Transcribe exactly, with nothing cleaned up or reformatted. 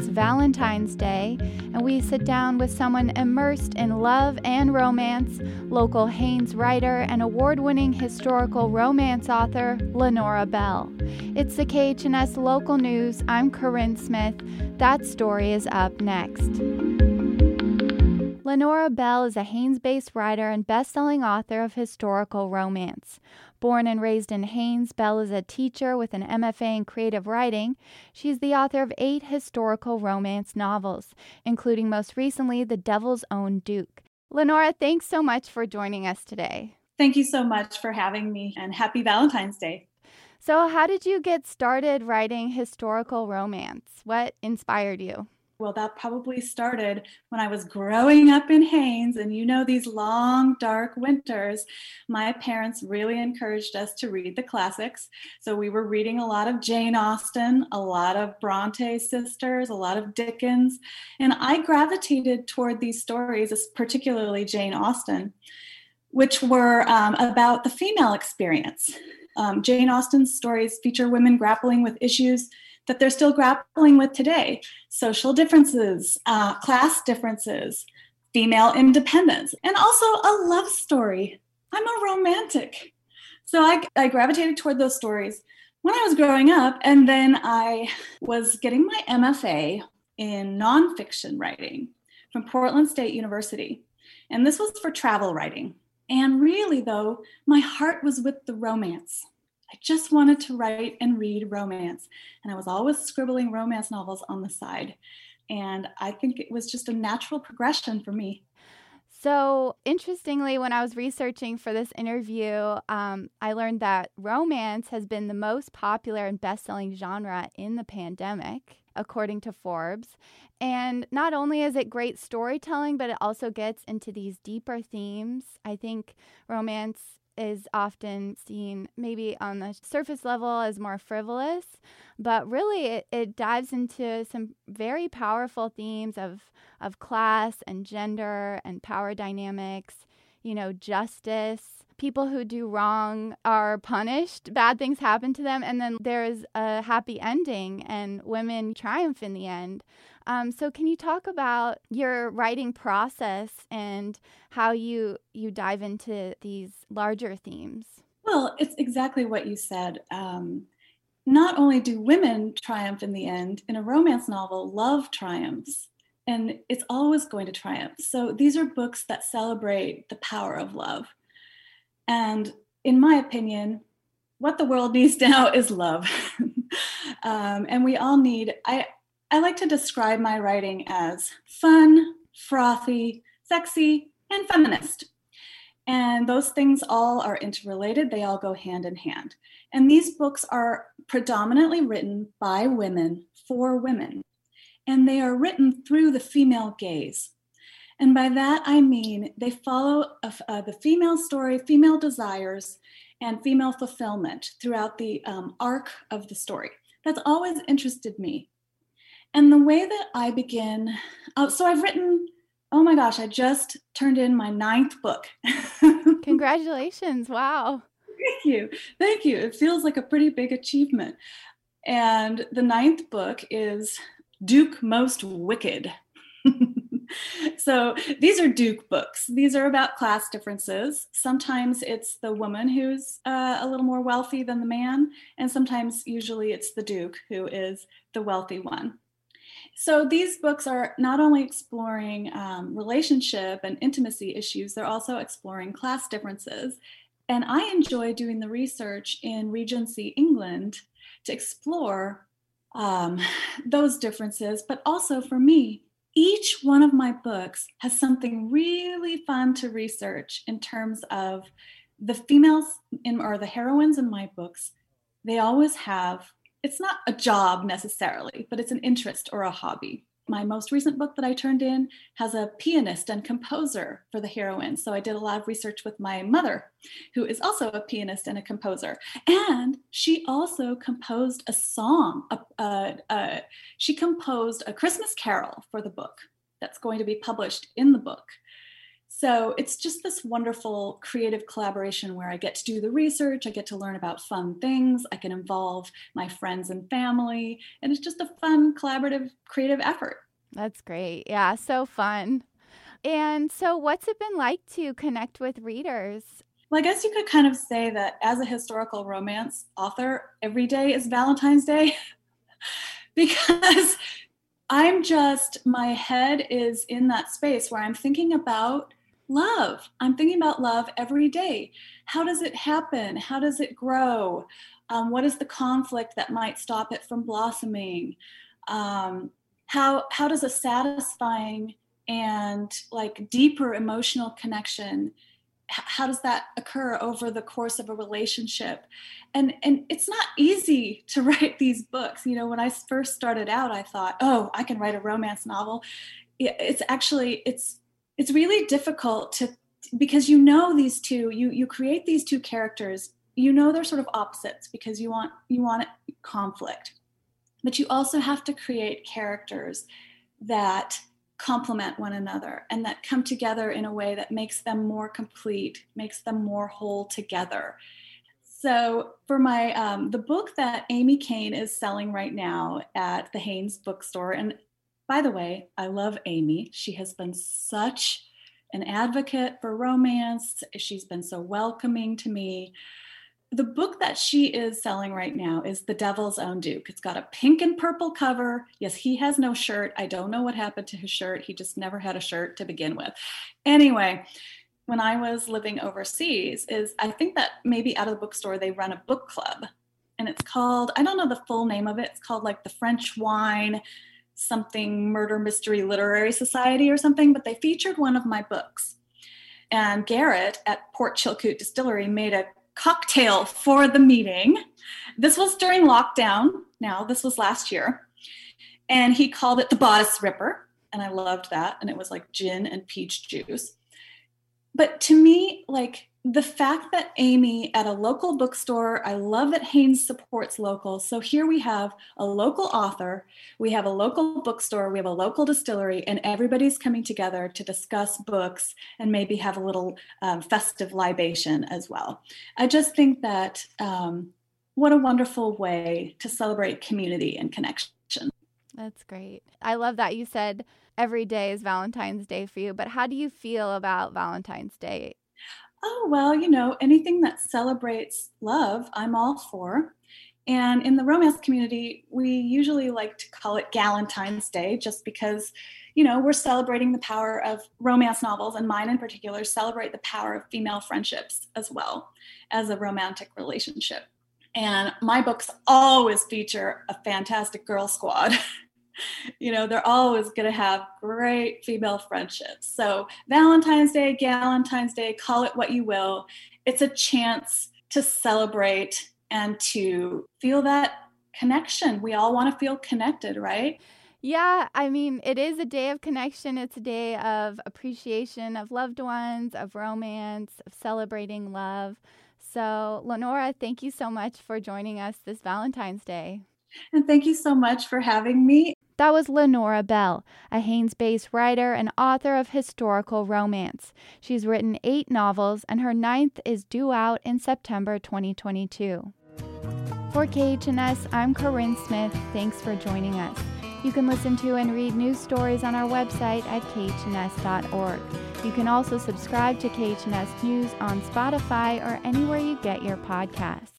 It's Valentine's Day, and we sit down with someone immersed in love and romance, local Haines writer and award-winning historical romance author, Lenora Bell. It's the K H N S Local News. I'm Corinne Smith. That story is up next. Lenora Bell is a Haines-based writer and best-selling author of historical romance. Born and raised in Haines, Bell is a teacher with an M F A in creative writing. She's the author of eight historical romance novels, including most recently The Devil's Own Duke. Lenora, thanks so much for joining us today. Thank you so much for having me, and happy Valentine's Day. So how did you get started writing historical romance? What inspired you? Well, that probably started when I was growing up in Haines, and you know, these long, dark winters, my parents really encouraged us to read the classics. So we were reading a lot of Jane Austen, a lot of Bronte sisters, a lot of Dickens, and I gravitated toward these stories, particularly Jane Austen, which were um, about the female experience. Um, Jane Austen's stories feature women grappling with issues that they're still grappling with today: social differences, uh, class differences, female independence, and also a love story. I'm a romantic. So I, I gravitated toward those stories when I was growing up, and then I was getting my M F A in nonfiction writing from Portland State University. And this was for travel writing. And really, though, my heart was with the romance. I just wanted to write and read romance. And I was always scribbling romance novels on the side. And I think it was just a natural progression for me. So interestingly, when I was researching for this interview, um, I learned that romance has been the most popular and best-selling genre in the pandemic, according to Forbes. And not only is it great storytelling, but it also gets into these deeper themes. I think romance is often seen maybe on the surface level as more frivolous, but really it, it dives into some very powerful themes of, of class and gender and power dynamics, you know, justice. People who do wrong are punished, bad things happen to them, and then there's a happy ending and women triumph in the end. Um, so can you talk about your writing process and how you you dive into these larger themes? Well, it's exactly what you said. Um, not only do women triumph in the end, in a romance novel, love triumphs, and it's always going to triumph. So these are books that celebrate the power of love. And in my opinion, what the world needs now is love. um, and we all need, I, I like to describe my writing as fun, frothy, sexy, and feminist. And those things all are interrelated. They all go hand in hand. And these books are predominantly written by women for women. And they are written through the female gaze. And by that, I mean they follow uh, the female story, female desires, and female fulfillment throughout the um, arc of the story. That's always interested me. And the way that I begin, oh, so I've written, oh my gosh, I just turned in my ninth book. Congratulations. Wow. Thank you. Thank you. It feels like a pretty big achievement. And the ninth book is Duke Most Wicked. So these are Duke books. These are about class differences. Sometimes it's the woman who's uh, a little more wealthy than the man, and sometimes, usually, it's the Duke who is the wealthy one. So these books are not only exploring um, relationship and intimacy issues, they're also exploring class differences. And I enjoy doing the research in Regency England to explore um, those differences, but also for me, each one of my books has something really fun to research in terms of the females in, or the heroines in my books. They always have, it's not a job necessarily, but it's an interest or a hobby. My most recent book that I turned in has a pianist and composer for the heroine. So I did a lot of research with my mother, who is also a pianist and a composer. And she also composed a song. A, a, a, she composed a Christmas carol for the book that's going to be published in the book. So it's just this wonderful creative collaboration where I get to do the research, I get to learn about fun things, I can involve my friends and family, and it's just a fun, collaborative, creative effort. That's great. Yeah, so fun. And so what's it been like to connect with readers? Well, I guess you could kind of say that as a historical romance author, every day is Valentine's Day because I'm just, my head is in that space where I'm thinking about love. I'm thinking about love every day. How does it happen? How does it grow? Um, what is the conflict that might stop it from blossoming? Um, how how does a satisfying and like deeper emotional connection, how does that occur over the course of a relationship? And and it's not easy to write these books. You know, when I first started out, I thought, oh, I can write a romance novel. It's actually, it's it's really difficult to, because you know these two, you you create these two characters, you know they're sort of opposites because you want you want conflict. But you also have to create characters that complement one another and that come together in a way that makes them more complete, makes them more whole together. So for my, um, the book that Amy Kane is selling right now at the Haynes bookstore, and by the way, I love Amy. She has been such an advocate for romance. She's been so welcoming to me. The book that she is selling right now is The Devil's Own Duke. It's got a pink and purple cover. Yes, he has no shirt. I don't know what happened to his shirt. He just never had a shirt to begin with. Anyway, when I was living overseas, is I think that maybe out of the bookstore, they run a book club. And it's called, I don't know the full name of it. It's called like the French Wine something Murder Mystery Literary Society or something, but they featured one of my books. And Garrett at Port Chilkoot Distillery made a cocktail for the meeting. This was during lockdown. Now, this was last year. And he called it the Bodice Ripper. And I loved that. And it was like gin and peach juice. But to me, like the fact that Amy at a local bookstore, I love that Haynes supports local. So here we have a local author, we have a local bookstore, we have a local distillery, and everybody's coming together to discuss books and maybe have a little um, festive libation as well. I just think that um, what a wonderful way to celebrate community and connection. That's great. I love that you said every day is Valentine's Day for you, but how do you feel about Valentine's Day? Oh, well, you know, anything that celebrates love, I'm all for. And in the romance community, we usually like to call it Galentine's Day just because, you know, we're celebrating the power of romance novels, and mine in particular celebrate the power of female friendships as well as a romantic relationship. And my books always feature a fantastic girl squad. You know, they're always going to have great female friendships. So Valentine's Day, Galentine's Day, call it what you will. It's a chance to celebrate and to feel that connection. We all want to feel connected, right? Yeah, I mean, it is a day of connection. It's a day of appreciation of loved ones, of romance, of celebrating love. So, Lenora, thank you so much for joining us this Valentine's Day. And thank you so much for having me. That was Lenora Bell, a Haynes-based writer and author of historical romance. She's written eight novels, and her ninth is due out in September twenty twenty-two. For K H N S, I'm Corinne Smith. Thanks for joining us. You can listen to and read news stories on our website at k h n s dot org. You can also subscribe to K H N S News on Spotify or anywhere you get your podcasts.